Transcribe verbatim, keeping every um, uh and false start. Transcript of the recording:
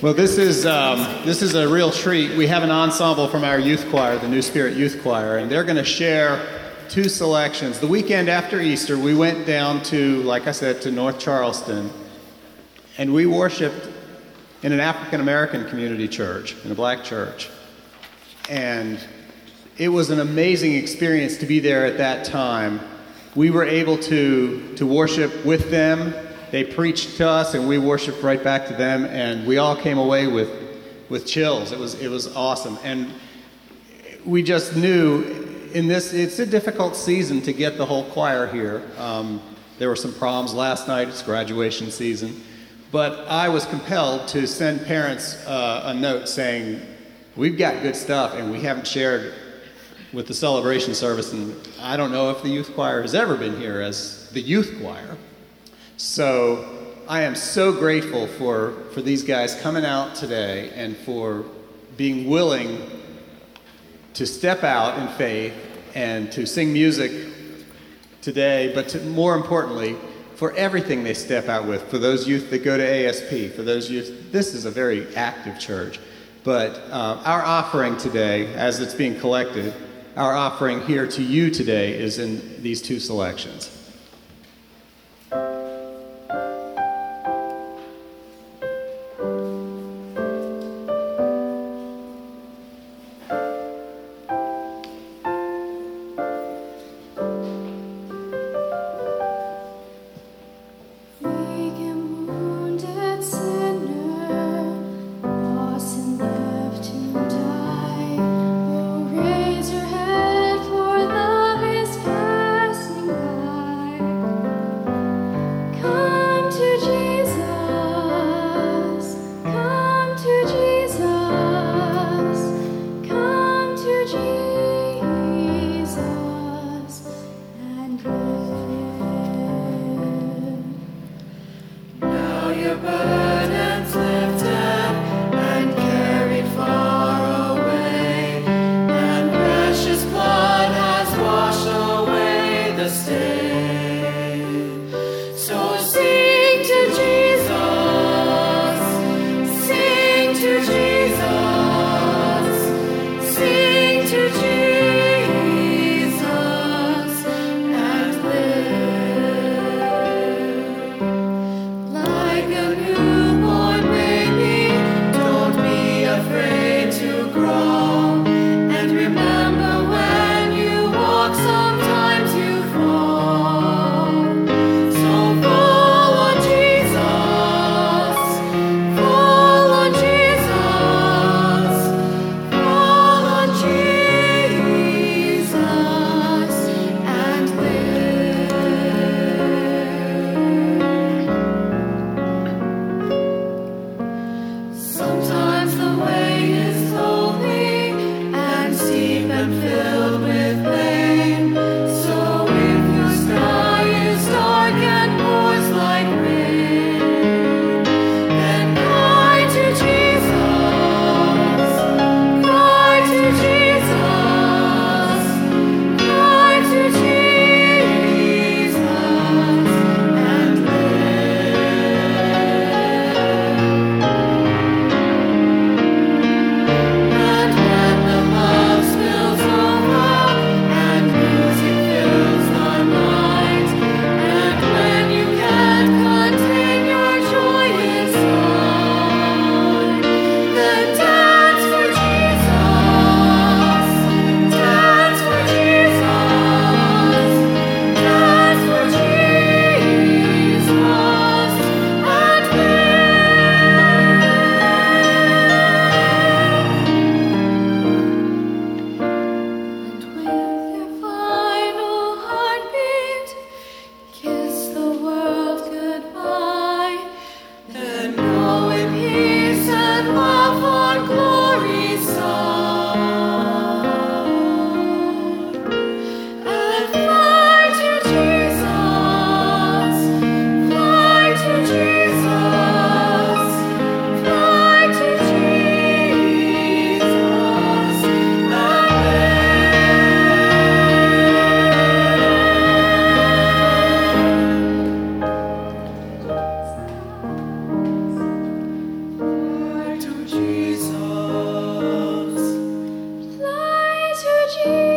Well, this is um, this is a real treat. We have an ensemble from our youth choir, the New Spirit Youth Choir, and they're going to share two selections. The weekend after Easter, we went down to, like I said, to North Charleston, and we worshiped in an African-American community church, in a black church. And it was an amazing experience to be there at that time. We were able to, to worship with them. They preached to us, and we worshiped right back to them, and we all came away with, with chills. It was it was awesome, and we just knew in this it's a difficult season to get the whole choir here. Um, there were some problems last night. It's graduation season, but I was compelled to send parents uh, a note saying, "We've got good stuff, and we haven't shared with the celebration service, and I don't know if the youth choir has ever been here as the youth choir." So I am so grateful for, for these guys coming out today and for being willing to step out in faith and to sing music today, but to, more importantly, for everything they step out with, for those youth that go to A S P, for those youth, this is a very active church. But uh, our offering today, as it's being collected, our offering here to you today is in these two selections. Like a new you.